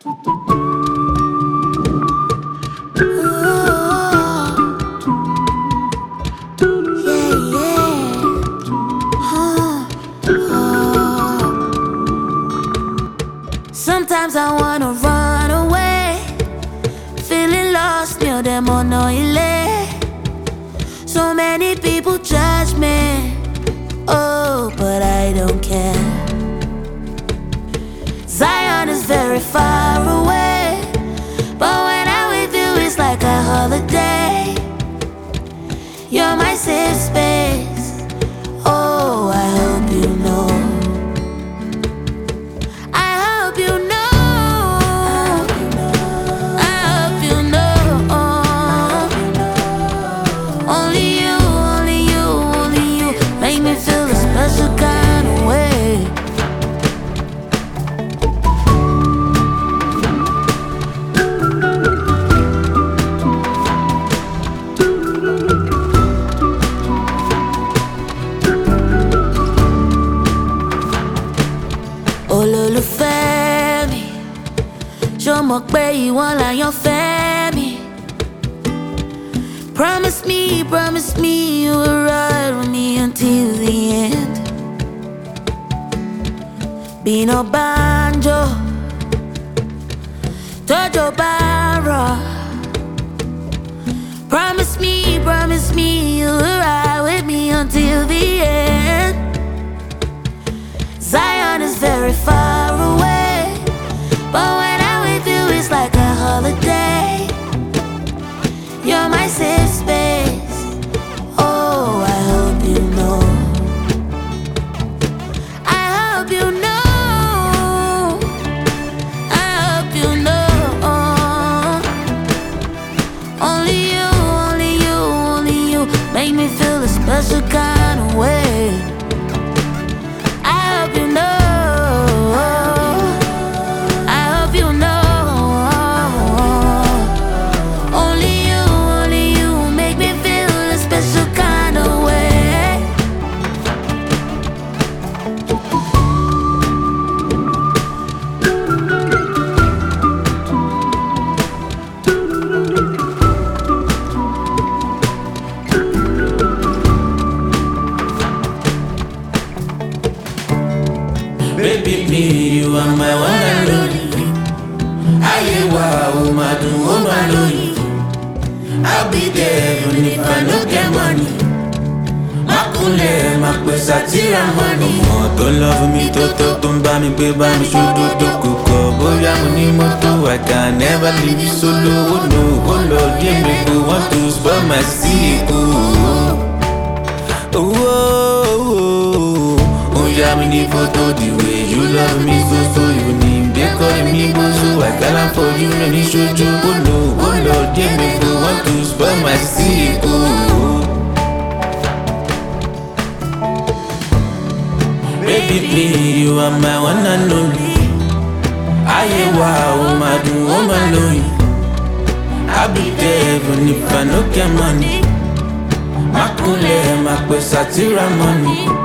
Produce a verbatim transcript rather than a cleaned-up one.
Sometimes I wanna run away, feeling lost near them on no ilé. So many people judge me, oh, but I don't care. Zion is very far away, but when I'm with you it's like a holiday. You're my safe space, oh, I hope you know. Olólùfẹ́ mi, ṣó mọ̀ pé ìwọ láyànfẹ́ mi. Promise me, promise me you will ride with me until the end. Bino banjo, Tojo Barra. Promise me, promise me you will ride with me until the end. Zion is very far away, but when I'm with you it's like a holiday. You're my safe space, oh, I hope you know. I hope you know, I hope you know. Only you, only you, only you make me feel a special kind of way. Baby, me, you are my one and only. Aye, wow, my do, oh, my lonely. I'll be there even if I don't get money. Makule, makwesa, tira money. Oh, don't love me, toto, don't buy me, baby, me, should do, do, coco. Boy, I'm on moto, I can never leave you solo. Oh, no, oh, Lord, give me go, want to spoil my sequel. Oh, oh, oh. Yeah, me need photo the way you love me so so you need they call me bozo I can't for you no need show you oh no oh Lord give me go want to spoil my sequel. Baby please you are my one and only. Aye wow my do oh my lonely. I'll be there even if I no get money. Makule makwesa tira money.